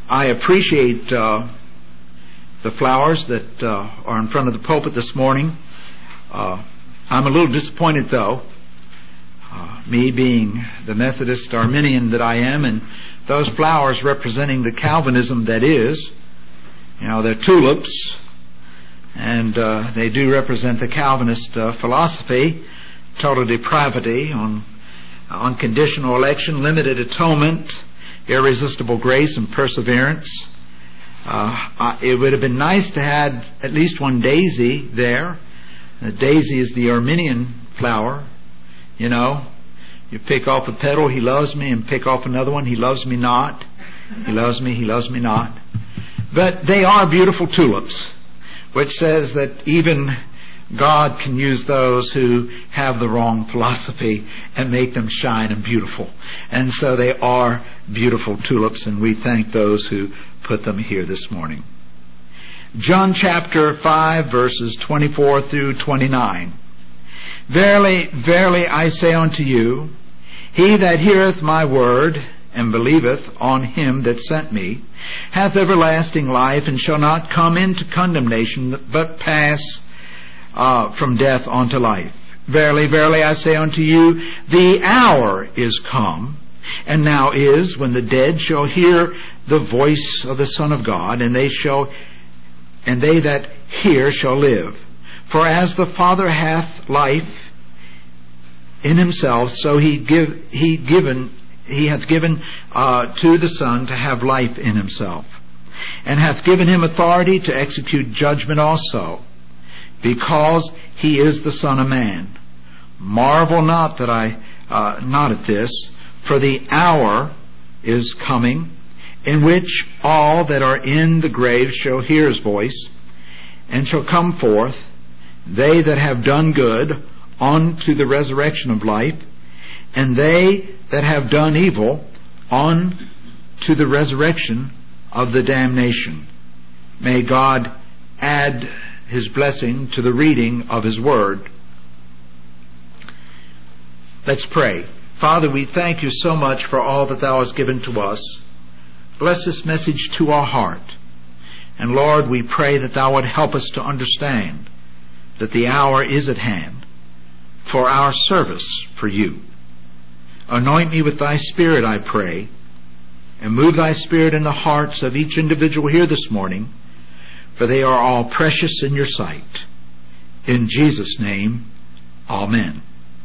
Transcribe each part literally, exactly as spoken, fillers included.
I appreciate uh, the flowers that uh, are in front of the pulpit this morning. Uh, I'm a little disappointed, though, uh, me being the Methodist Arminian that I am, and those flowers representing the Calvinism that is. You know, they're tulips, and uh, they do represent the Calvinist uh, philosophy, total depravity, on unconditional election, limited atonement, irresistible grace, and perseverance. Uh, it would have been nice to have at least one daisy there. The daisy is the Arminian flower. You know, you pick off a petal, he loves me, and pick off another one, he loves me not. He loves me, he loves me not. But they are beautiful tulips, which says that even God can use those who have the wrong philosophy and make them shine and beautiful. And so they are beautiful tulips, and we thank those who put them here this morning. John chapter five, verses twenty-four through twenty-nine. Verily, verily, I say unto you, he that heareth my word and believeth on him that sent me hath everlasting life, and shall not come into condemnation, but pass uh, from death unto life. Verily, verily, I say unto you, the hour is come, and now is, when the dead shall hear the voice of the Son of God, and they shall, and they that hear shall live. For as the Father hath life in himself, so he give he given he hath given uh, to the Son to have life in himself, and hath given him authority to execute judgment also, because he is the Son of Man. Marvel not that I uh, not at this, for the hour is coming, in which all that are in the grave shall hear his voice, and shall come forth, they that have done good unto the resurrection of life, and they that have done evil on to the resurrection of the damnation. May God add his blessing to the reading of his word. Let's pray. Father, we thank you so much for all that thou hast given to us. Bless this message to our heart. And Lord, we pray that thou would help us to understand that the hour is at hand for our service for you. Anoint me with thy Spirit, I pray, and move thy Spirit in the hearts of each individual here this morning, for they are all precious in your sight. In Jesus' name, amen.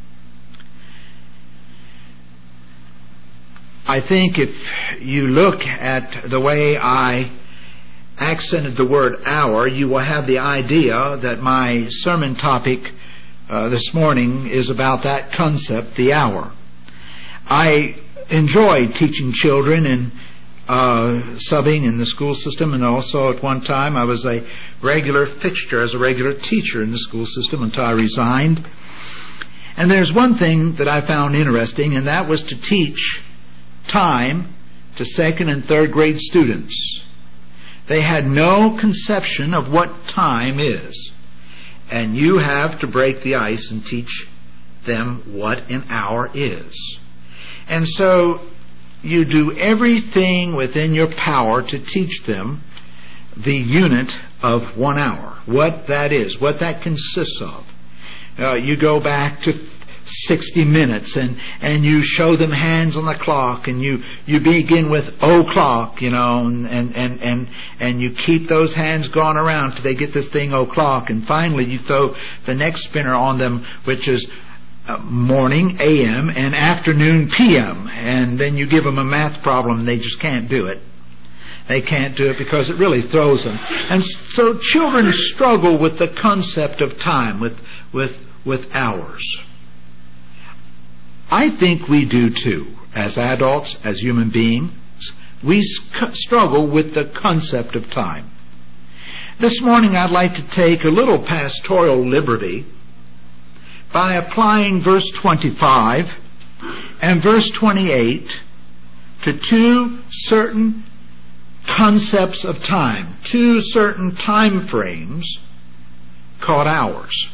I think if you look at the way I accented the word hour, you will have the idea that my sermon topic uh, this morning is about that concept, the hour. I enjoy teaching children and uh, subbing in the school system, and also at one time I was a regular fixture as a regular teacher in the school system until I resigned. And there's one thing that I found interesting, and that was to teach time to second and third grade students. They had no conception of what time is. And you have to break the ice and teach them what an hour is. And so you do everything within your power to teach them the unit of one hour, what that is, what that consists of. Uh, you go back to sixty minutes and, and you show them hands on the clock, and you, you begin with o'clock, you know, and, and, and, and, and you keep those hands going around till they get this thing o'clock, and finally you throw the next spinner on them, which is uh, morning, A M, and afternoon, P M, and then you give them a math problem and they just can't do it. They can't do it because it really throws them. And so children struggle with the concept of time, with, with, with hours. I think we do too. As adults, as human beings, we struggle with the concept of time. This morning I'd like to take a little pastoral liberty by applying verse twenty-five and verse twenty-eight to two certain concepts of time, two certain time frames called hours.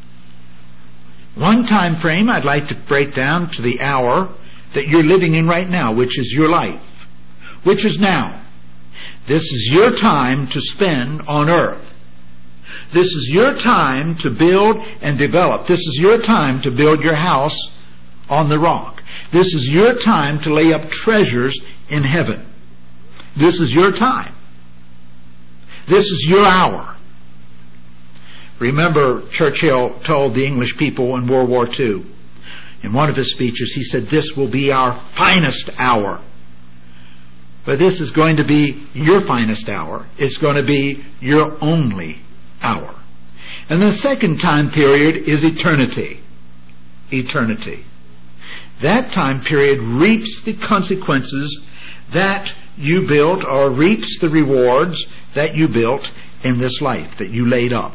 One time frame I'd like to break down to the hour that you're living in right now, which is your life, which is now. This is your time to spend on earth. This is your time to build and develop. This is your time to build your house on the rock. This is your time to lay up treasures in heaven. This is your time. This is your hour. Remember, Churchill told the English people in World War Two, in one of his speeches, he said, "This will be our finest hour." But this is going to be your finest hour. It's going to be your only hour. And the second time period is eternity. Eternity. That time period reaps the consequences that you built, or reaps the rewards that you built in this life, that you laid up.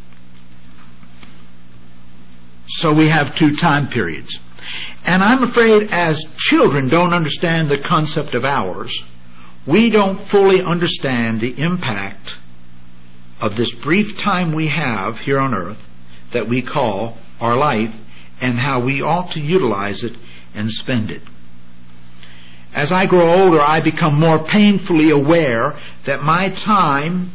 So we have two time periods. And I'm afraid as children don't understand the concept of hours, we don't fully understand the impact of this brief time we have here on earth that we call our life, and how we ought to utilize it and spend it. As I grow older, I become more painfully aware that my time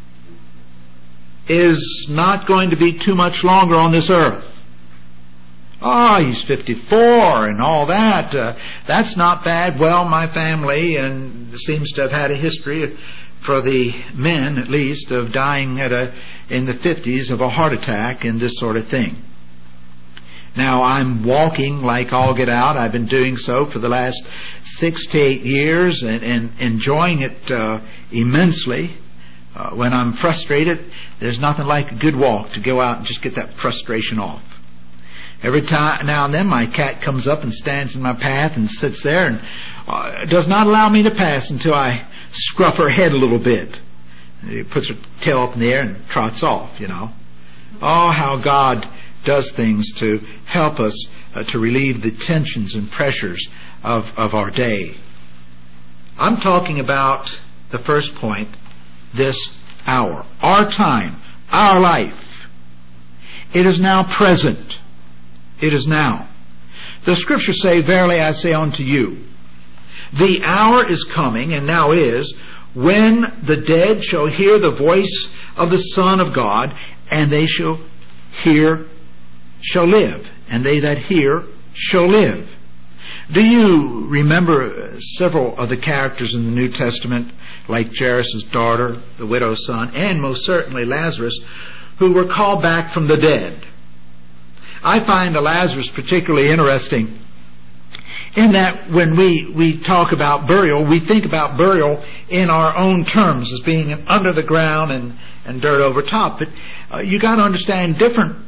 is not going to be too much longer on this earth. Oh, he's fifty-four and all that. Uh, that's not bad. Well, my family and seems to have had a history, for the men at least, of dying at a in the fifties of a heart attack and this sort of thing. Now, I'm walking like all get out. I've been doing so for the last six to eight years and, and enjoying it uh, immensely. Uh, when I'm frustrated, there's nothing like a good walk to go out and just get that frustration off. Every time now and then my cat comes up and stands in my path and sits there and uh, does not allow me to pass until I scruff her head a little bit. She puts her tail up in the air and trots off, you know. Oh, how God does things to help us uh, to relieve the tensions and pressures of, of our day. I'm talking about the first point, this hour, our time, our life. It is now present. It is now. The Scriptures say, "Verily I say unto you, the hour is coming, and now is, when the dead shall hear the voice of the Son of God, and they shall hear, shall live, and they that hear shall live." Do you remember several of the characters in the New Testament, like Jairus' daughter, the widow's son, and most certainly Lazarus, who were called back from the dead? I find Lazarus particularly interesting in that when we, we talk about burial, we think about burial in our own terms as being under the ground and, and dirt over top. But uh, you got to understand, different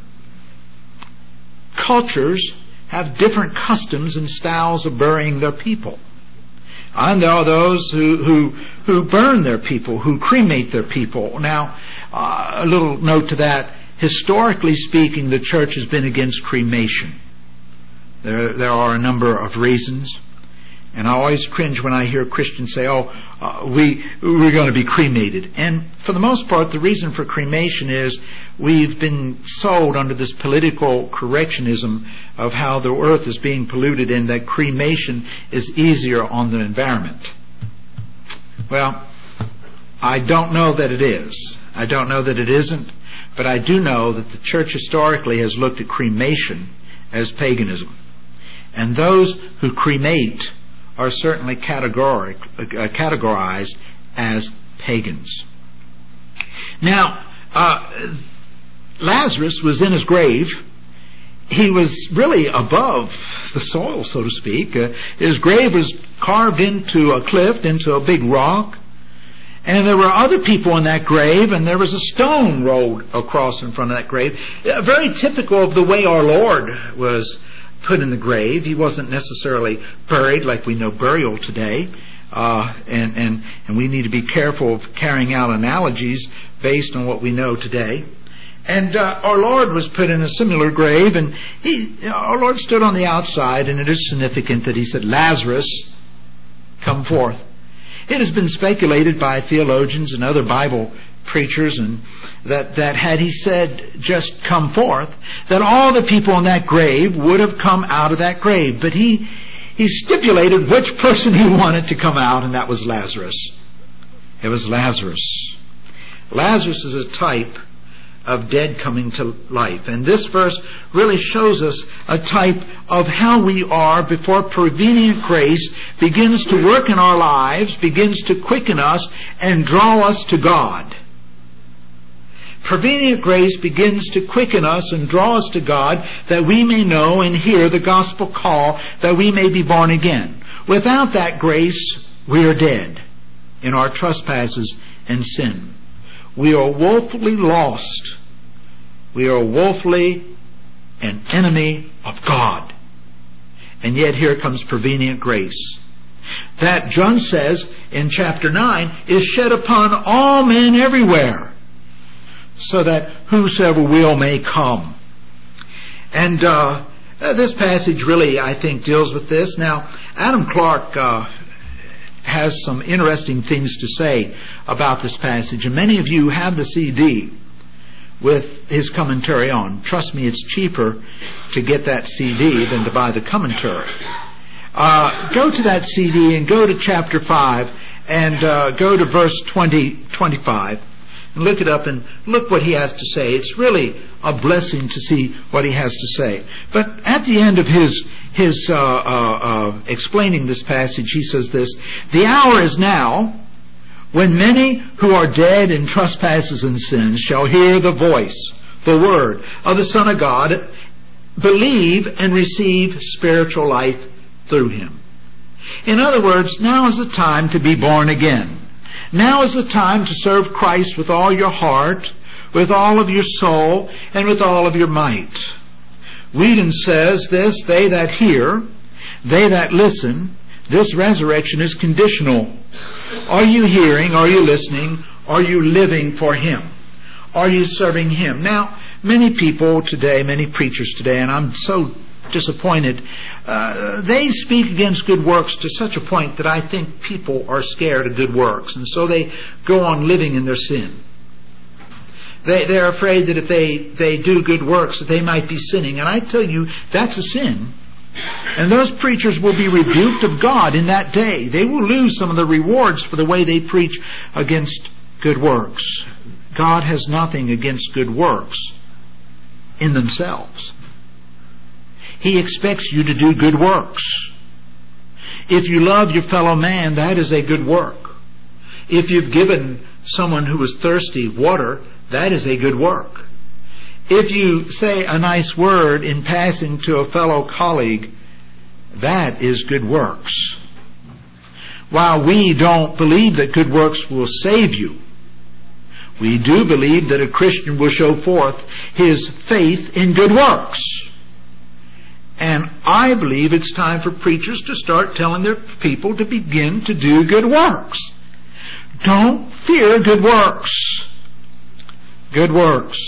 cultures have different customs and styles of burying their people. And there are those who, who, who burn their people, who cremate their people. Now, uh, a little note to that. Historically speaking, the church has been against cremation. There, there are a number of reasons. And I always cringe when I hear Christians say, oh, uh, we, we're going to be cremated. And for the most part, the reason for cremation is we've been sold under this political correctionism of how the earth is being polluted and that cremation is easier on the environment. Well, I don't know that it is. I don't know that it isn't. But I do know that the church historically has looked at cremation as paganism. And those who cremate are certainly categoric, uh, categorized as pagans. Now, uh, Lazarus was in his grave. He was really above the soil, so to speak. Uh, his grave was carved into a cliff, into a big rock. And there were other people in that grave, and there was a stone rolled across in front of that grave. Uh, very typical of the way our Lord was put in the grave. He wasn't necessarily buried like we know burial today. Uh, and, and, and we need to be careful of carrying out analogies based on what we know today. And uh, our Lord was put in a similar grave, and he, our Lord stood on the outside, and it is significant that he said, "Lazarus, come forth." It has been speculated by theologians and other Bible preachers and that, that had he said, "Just come forth," that all the people in that grave would have come out of that grave. But he, he stipulated which person he wanted to come out, and that was Lazarus. It was Lazarus. Lazarus is a type of dead coming to life. And this verse really shows us a type of how we are before prevenient grace begins to work in our lives, begins to quicken us and draw us to God. Prevenient grace begins to quicken us and draw us to God, that we may know and hear the gospel call, that we may be born again. Without that grace, we are dead in our trespasses and sin. We are woefully lost. We are woefully an enemy of God. And yet here comes prevenient grace. That, John says in chapter nine, is shed upon all men everywhere, so that whosoever will may come. And uh, this passage really, I think, deals with this. Now, Adam Clark uh, has some interesting things to say about this passage, and many of you have the C D with his commentary on. Trust me, it's cheaper to get that C D than to buy the commentary. Uh, go to that C D and go to chapter five and uh, go to verse twenty, twenty-five. And look it up and look what he has to say. It's really a blessing to see what he has to say. But at the end of his his uh, uh, uh, explaining this passage, he says this: "The hour is now, when many who are dead in trespasses and sins shall hear the voice, the word of the Son of God, believe and receive spiritual life through Him." In other words, now is the time to be born again. Now is the time to serve Christ with all your heart, with all of your soul, and with all of your might. Whedon says this: "They that hear, they that listen, this resurrection is conditional." Are you hearing? Are you listening? Are you living for Him? Are you serving Him? Now, many people today, many preachers today, and I'm so disappointed, uh, they speak against good works to such a point that I think people are scared of good works, and so they go on living in their sin. They, they're afraid that if they, they do good works that they might be sinning, and I tell you, that's a sin. And those preachers will be rebuked of God in that day. They will lose some of the rewards for the way they preach against good works. God has nothing against good works in themselves. He expects you to do good works. If you love your fellow man, that is a good work. If you've given someone who is thirsty water, that is a good work. If you say a nice word in passing to a fellow colleague, that is good works. While we don't believe that good works will save you, we do believe that a Christian will show forth his faith in good works. And I believe it's time for preachers to start telling their people to begin to do good works. Don't fear good works. Good works.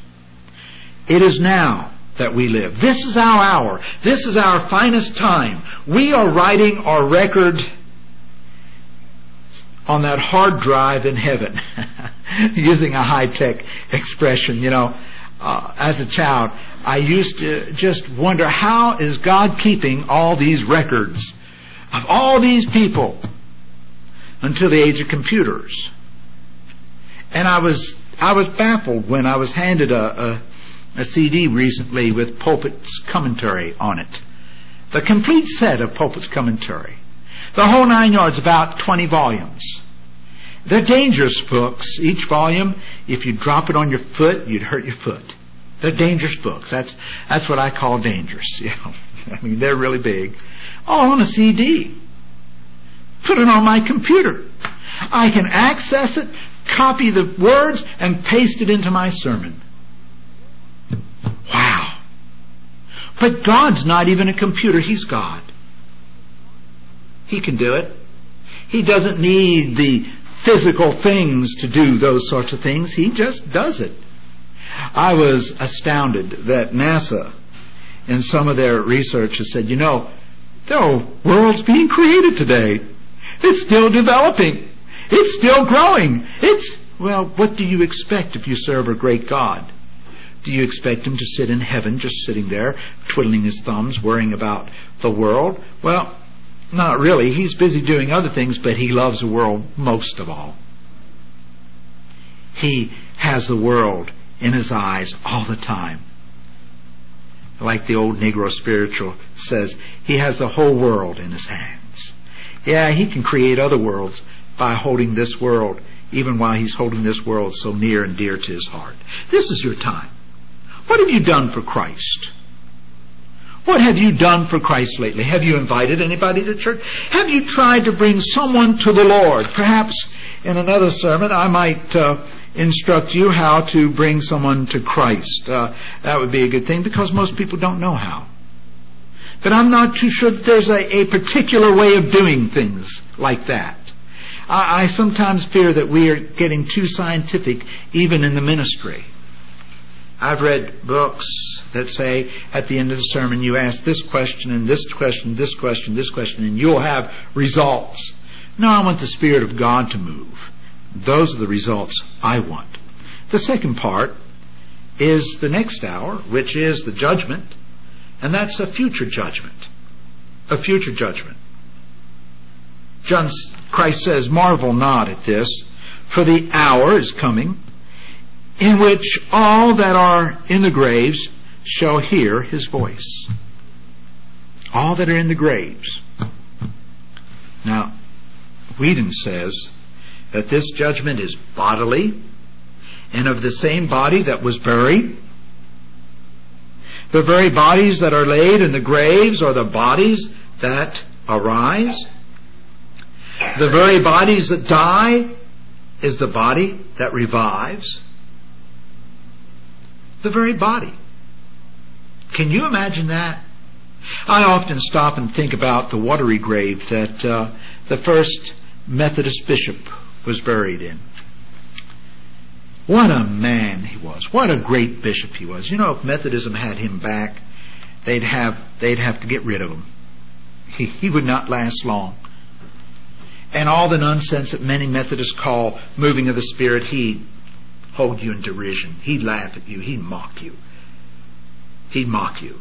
It is now that we live. This is our hour. This is our finest time. We are writing our record on that hard drive in heaven. Using a high-tech expression, you know. Uh, as a child, I used to just wonder, how is God keeping all these records of all these people until the age of computers? And I was I was baffled when I was handed a, a a C D recently with Pulpit's commentary on it. The complete set of Pulpit's commentary. The whole nine yards, about twenty volumes. They're dangerous books. Each volume, if you drop it on your foot, you'd hurt your foot. They're dangerous books. That's that's what I call dangerous. You know, I mean, they're really big. All on a C D. Put it on my computer. I can access it, copy the words, and paste it into my sermon. Wow. But God's not even a computer. He's God. He can do it. He doesn't need the physical things to do those sorts of things. He just does it. I was astounded that NASA, in some of their research, has said, you know, there are worlds being created today. It's still developing. It's still growing. It's, well, what do you expect if you serve a great God? Do you expect Him to sit in heaven, just sitting there, twiddling His thumbs, worrying about the world? Well, not really. He's busy doing other things, but He loves the world most of all. He has the world in his eyes all the time. Like the old Negro spiritual says, he has the whole world in his hands. Yeah, he can create other worlds by holding this world, even while he's holding this world so near and dear to his heart. This is your time. What have you done for Christ? What have you done for Christ lately? Have you invited anybody to church? Have you tried to bring someone to the Lord? Perhaps in another sermon I might uh, instruct you how to bring someone to Christ. Uh, that would be a good thing, because most people don't know how. But I'm not too sure that there's a, a particular way of doing things like that. I, I sometimes fear that we are getting too scientific even in the ministry. I've read books that say at the end of the sermon, you ask this question and this question, this question, this question, and you'll have results. No, I want the Spirit of God to move. Those are the results I want. The second part is the next hour, which is the judgment, and that's a future judgment. A future judgment. John Christ says, marvel not at this, for the hour is coming in which all that are in the graves shall hear his voice. All that are in the graves. Now, Whedon says that this judgment is bodily, and of the same body that was buried. The very bodies that are laid in the graves are the bodies that arise. The very bodies that die is the body that revives. The very body. Can you imagine that? I often stop and think about the watery grave that uh, the first Methodist bishop was buried in. What a man he was. What a great bishop he was. You know, if Methodism had him back, they'd have they'd have to get rid of him. He, he would not last long. And all the nonsense that many Methodists call moving of the Spirit, he'd hold you in derision. He'd laugh at you. He'd mock you. He'd mock you.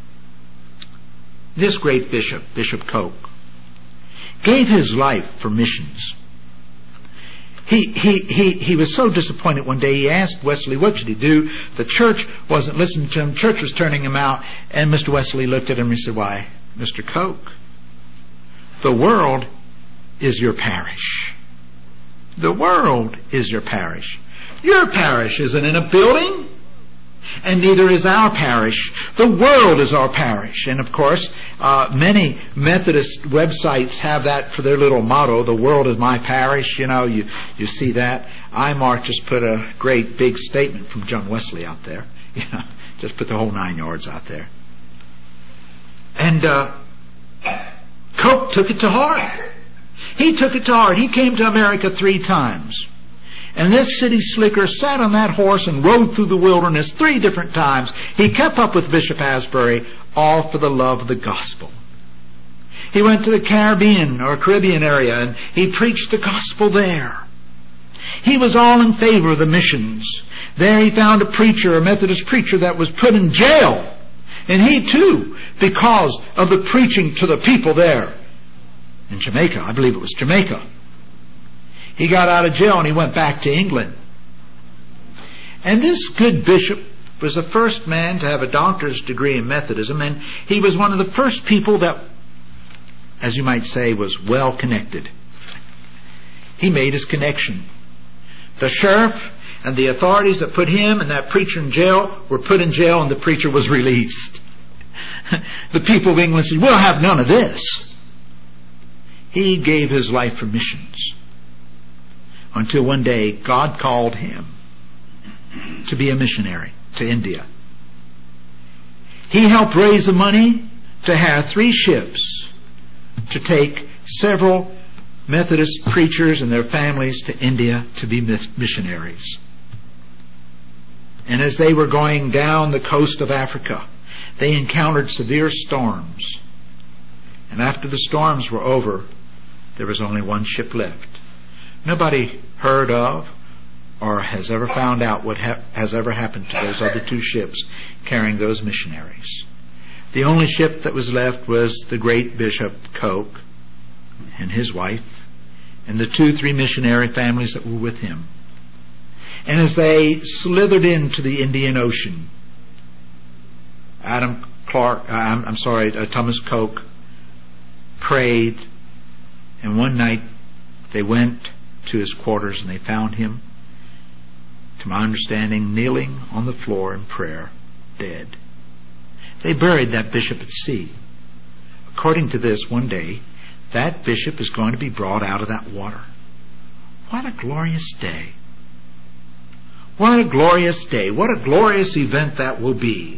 This great bishop, Bishop Coke, gave his life for missions. He, he, he, he was so disappointed one day. He asked Wesley, what should he do? The church wasn't listening to him. Church was turning him out. And Mister Wesley looked at him and he said, why, Mister Coke, the world is your parish. The world is your parish. Your parish isn't in a building, and neither is our parish. The world is our parish. And of course, uh, many Methodist websites have that for their little motto, the world is my parish. You know, you, you see that. iMark just put a great big statement from John Wesley out there. You know, just put the whole nine yards out there. And uh, Coke took it to heart. He took it to heart. He came to America three times. And this city slicker sat on that horse and rode through the wilderness three different times. He kept up with Bishop Asbury, all for the love of the gospel. He went to the Caribbean or Caribbean area and he preached the gospel there. He was all in favor of the missions. There he found a preacher, a Methodist preacher, that was put in jail. And he too, because of the preaching to the people there. In Jamaica, I believe it was Jamaica. He got out of jail and he went back to England. And this good bishop was the first man to have a doctor's degree in Methodism, and he was one of the first people that, as you might say, was well connected. He made his connection. The sheriff and the authorities that put him and that preacher in jail were put in jail, and the preacher was released. The people of England said, we'll have none of this. He gave his life for missions. Until one day, God called him to be a missionary to India. He helped raise the money to have three ships to take several Methodist preachers and their families to India to be missionaries. And as they were going down the coast of Africa, they encountered severe storms. And after the storms were over, there was only one ship left. Nobody heard of or has ever found out what ha- has ever happened to those other two ships carrying those missionaries. The only ship that was left was the great Bishop Coke and his wife and the two, three missionary families that were with him. And as they slithered into the Indian Ocean, Adam Clark, uh, I'm, I'm sorry, uh, Thomas Coke prayed, and one night they went to his quarters and they found him, to my understanding, kneeling on the floor in prayer, dead. They buried that bishop at sea. According to this, one day, that bishop is going to be brought out of that water. What a glorious day. What a glorious day. What a glorious event that will be.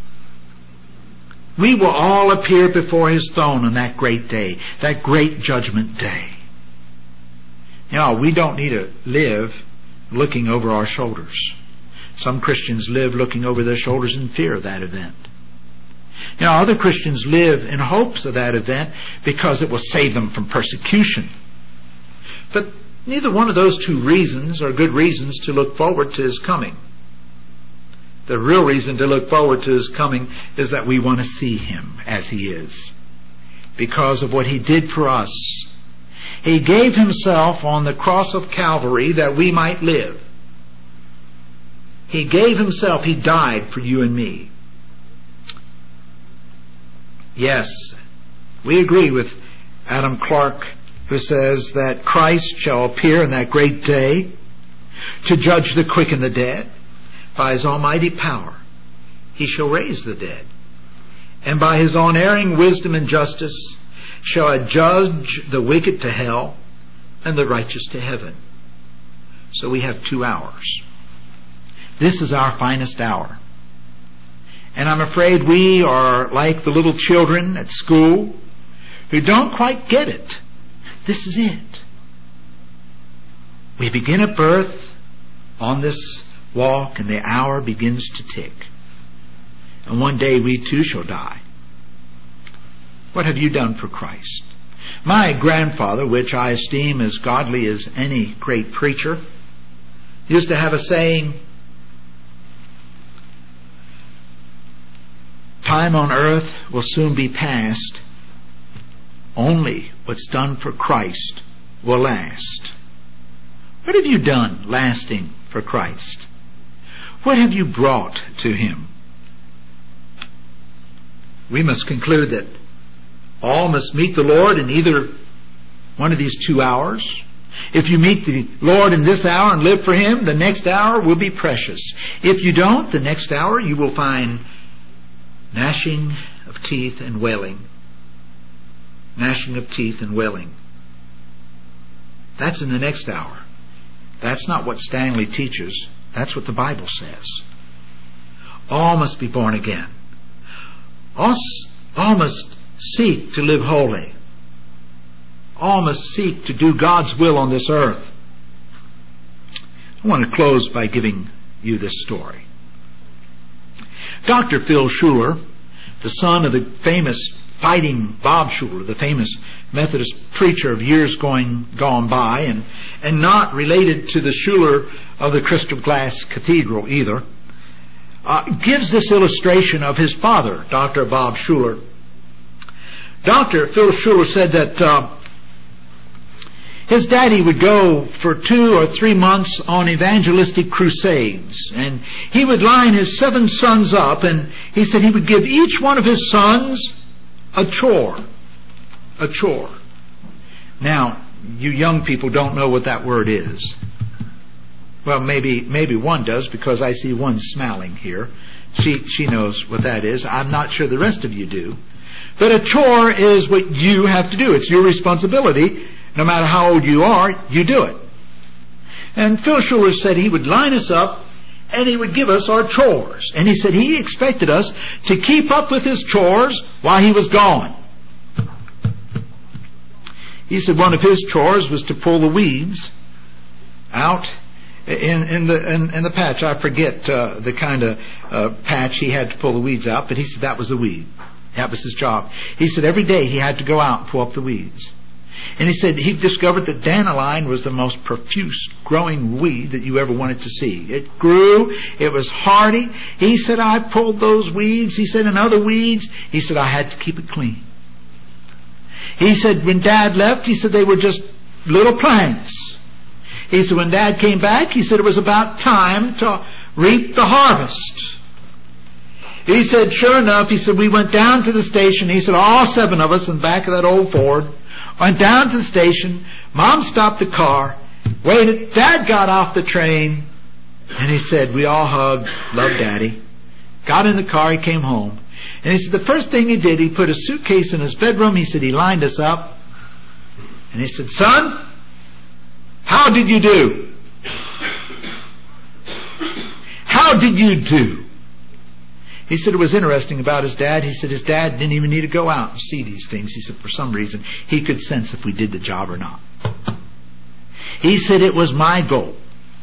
We will all appear before His throne on that great day, that great judgment day. Now, we don't need to live looking over our shoulders. Some Christians live looking over their shoulders in fear of that event. Now, other Christians live in hopes of that event because it will save them from persecution. But neither one of those two reasons are good reasons to look forward to His coming. The real reason to look forward to His coming is that we want to see Him as He is, because of what He did for us. He gave Himself on the cross of Calvary that we might live. He gave Himself. He died for you and me. Yes, we agree with Adam Clark, who says that Christ shall appear in that great day to judge the quick and the dead. By His almighty power, He shall raise the dead. And by His unerring wisdom and justice shall judge the wicked to hell and the righteous to heaven. So we have two hours. This is our finest hour. And I'm afraid we are like the little children at school who don't quite get it. This is it. We begin at birth on this walk, and the hour begins to tick. And one day we too shall die. What have you done for Christ? My grandfather, which I esteem as godly as any great preacher, used to have a saying, time on earth will soon be past. Only what's done for Christ will last. What have you done lasting for Christ? What have you brought to Him? We must conclude that all must meet the Lord in either one of these two hours. If you meet the Lord in this hour and live for Him, the next hour will be precious. If you don't, the next hour you will find gnashing of teeth and wailing. Gnashing of teeth and wailing. That's in the next hour. That's not what Stanley teaches. That's what the Bible says. All must be born again. All, all must seek to live holy. All must seek to do God's will on this earth. I want to close by giving you this story. Doctor Phil Schuler, the son of the famous Fighting Bob Schuler, the famous Methodist preacher of years going gone by, and, and not related to the Schuler of the Crystal Glass Cathedral either, uh, gives this illustration of his father, Doctor Bob Schuler. Doctor Phil Schuler said that uh, his daddy would go for two or three months on evangelistic crusades, and he would line his seven sons up, and he said he would give each one of his sons a chore. A chore. Now, you young people don't know what that word is. Well, maybe maybe one does, because I see one smiling here. She she knows what that is. I'm not sure the rest of you do. But a chore is what you have to do. It's your responsibility. No matter how old you are, you do it. And Phil Schuler said he would line us up and he would give us our chores. And he said he expected us to keep up with his chores while he was gone. He said one of his chores was to pull the weeds out in, in the in, in the patch. I forget uh, the kind of uh, patch he had to pull the weeds out, but he said that was the weed. That was his job. He said every day he had to go out and pull up the weeds. And he said he discovered that dandelion was the most profuse growing weed that you ever wanted to see. It grew. It was hardy. He said, I pulled those weeds. He said, and other weeds. He said, I had to keep it clean. He said, when Dad left, he said they were just little plants. He said when Dad came back, he said it was about time to reap the harvest. He said, sure enough, he said, we went down to the station. He said, all seven of us in the back of that old Ford went down to the station. Mom stopped the car, waited. Dad got off the train, and he said, we all hugged, loved Daddy. Got in the car, he came home. And he said the first thing he did, he put a suitcase in his bedroom. He said he lined us up. And he said, son, how did you do? How did you do? He said it was interesting about his dad. He said his dad didn't even need to go out and see these things. He said for some reason he could sense if we did the job or not. He said it was my goal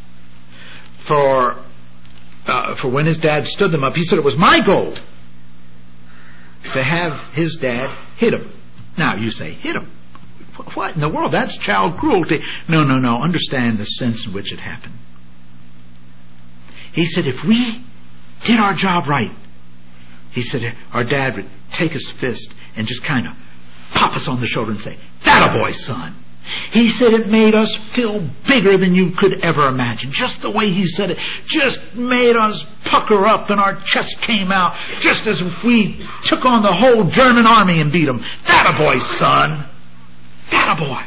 for uh, for when his dad stood them up. He said it was my goal to have his dad hit him. Now you say, hit him? What in the world? That's child cruelty. No, no, no. Understand the sense in which it happened. He said if we did our job right, he said our dad would take his fist and just kind of pop us on the shoulder and say, "That a boy, son." He said it made us feel bigger than you could ever imagine. Just the way he said it just made us pucker up and our chest came out, just as if we took on the whole German army and beat them. "That a boy, son. That a boy."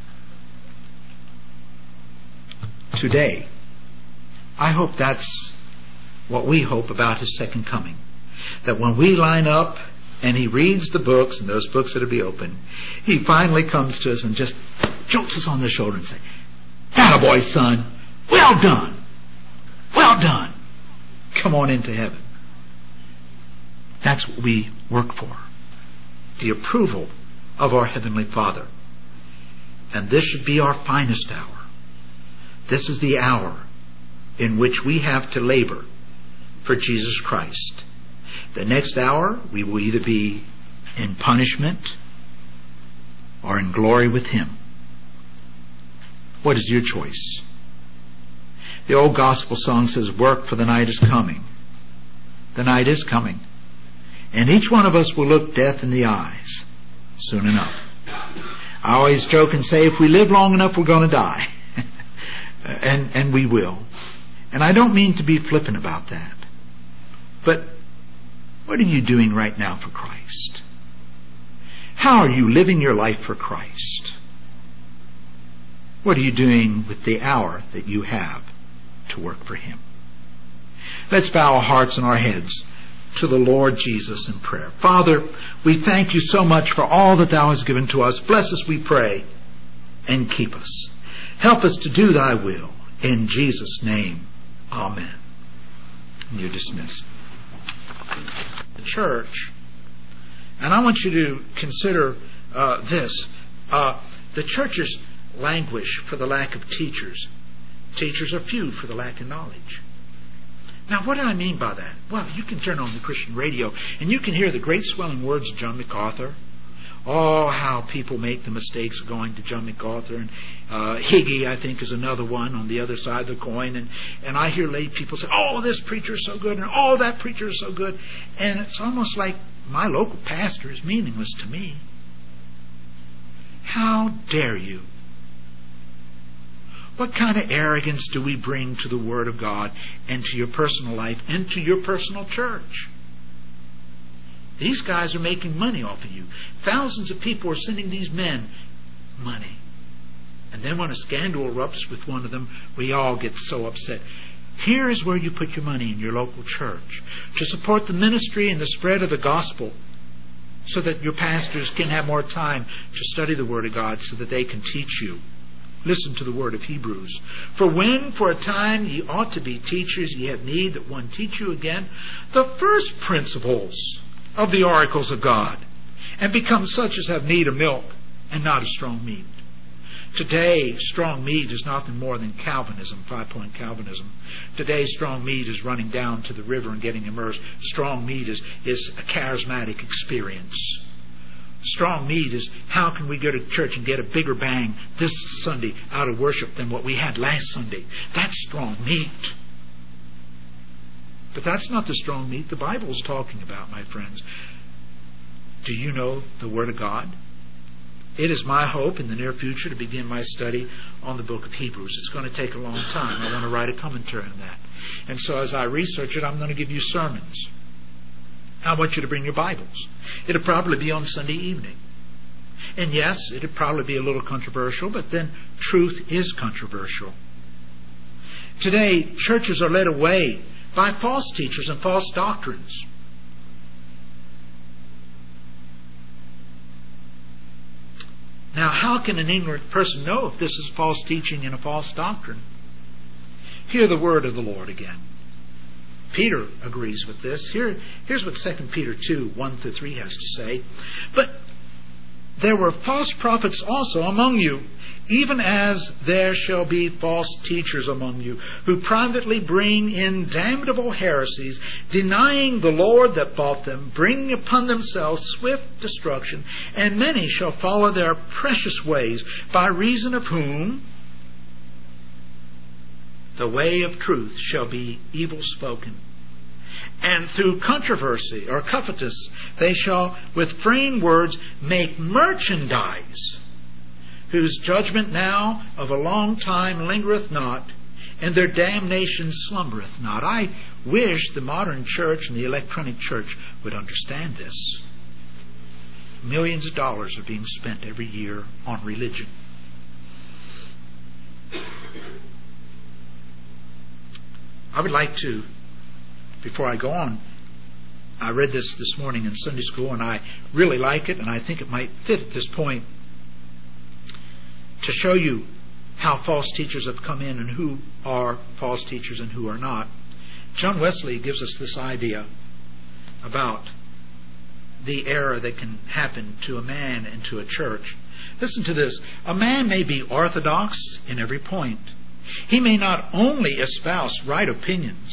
Today, I hope that's what we hope about His second coming. That when we line up and He reads the books, and those books that will be open, He finally comes to us and just jolts us on the shoulder and says, "That a boy, son. Well done. Well done. Come on into heaven." That's what we work for. The approval of our Heavenly Father. And this should be our finest hour. This is the hour in which we have to labor for Jesus Christ. The next hour, we will either be in punishment or in glory with Him. What is your choice? The old gospel song says, "Work, for the night is coming." The night is coming. And each one of us will look death in the eyes soon enough. I always joke and say, if we live long enough, we're going to die. and, and we will. And I don't mean to be flippant about that. But what are you doing right now for Christ? How are you living your life for Christ? What are you doing with the hour that you have to work for Him? Let's bow our hearts and our heads to the Lord Jesus in prayer. Father, we thank You so much for all that Thou hast given to us. Bless us, we pray, and keep us. Help us to do Thy will. In Jesus' name, amen. You're dismissed. The church, and I want you to consider uh, this. Uh, the churches languish for the lack of teachers. Teachers are few for the lack of knowledge. Now, what do I mean by that? Well, you can turn on the Christian radio and you can hear the great swelling words of John MacArthur. Oh, how people make the mistakes of going to John MacArthur. And uh, Higgy, I think, is another one on the other side of the coin. And, and I hear lay people say, "Oh, this preacher is so good," and "Oh, that preacher is so good." And it's almost like my local pastor is meaningless to me. How dare you? What kind of arrogance do we bring to the Word of God and to your personal life and to your personal church? These guys are making money off of you. Thousands of people are sending these men money. And then when a scandal erupts with one of them, we all get so upset. Here is where you put your money in your local church to support the ministry and the spread of the gospel, so that your pastors can have more time to study the Word of God, so that they can teach you. Listen to the word of Hebrews. "For when for a time ye ought to be teachers, ye have need that one teach you again the first principles of the oracles of God, and become such as have need of milk, and not of strong meat." Today, strong meat is nothing more than Calvinism, five-point Calvinism. Today, strong meat is running down to the river and getting immersed. Strong meat is, is a charismatic experience. Strong meat is, how can we go to church and get a bigger bang this Sunday out of worship than what we had last Sunday? That's strong meat. But that's not the strong meat the Bible is talking about, my friends. Do you know the Word of God? it is my hope in the near future to begin my study on the book of Hebrews. It's going to take a long time. I want to write a commentary on that. And so as I research it, I'm going to give you sermons. I want you to bring your Bibles. It'll probably be on Sunday evening. And yes, it'll probably be a little controversial, but then truth is controversial. Today, churches are led away by false teachers and false doctrines. Now, how can an ignorant person know if this is false teaching and a false doctrine? Hear the word of the Lord again. Peter agrees with this. Here, here's what Second Peter two, one through three has to say. But there were false prophets also among you, even as there shall be false teachers among you, who privately bring in damnable heresies, denying the Lord that bought them, bringing upon themselves swift destruction. And many shall follow their precious ways, by reason of whom the way of truth shall be evil spoken. And through controversy or covetous they shall with vain words make merchandise, whose judgment now of a long time lingereth not, and their damnation slumbereth not. I wish the modern church and the electronic church would understand this. Millions of dollars are being spent every year on religion. I would like to, before I go on, I read this this morning in Sunday school, and I really like it, and I think it might fit at this point to show you how false teachers have come in and who are false teachers and who are not. John Wesley gives us this idea about the error that can happen to a man and to a church. Listen to this. A man may be orthodox in every point. He may not only espouse right opinions,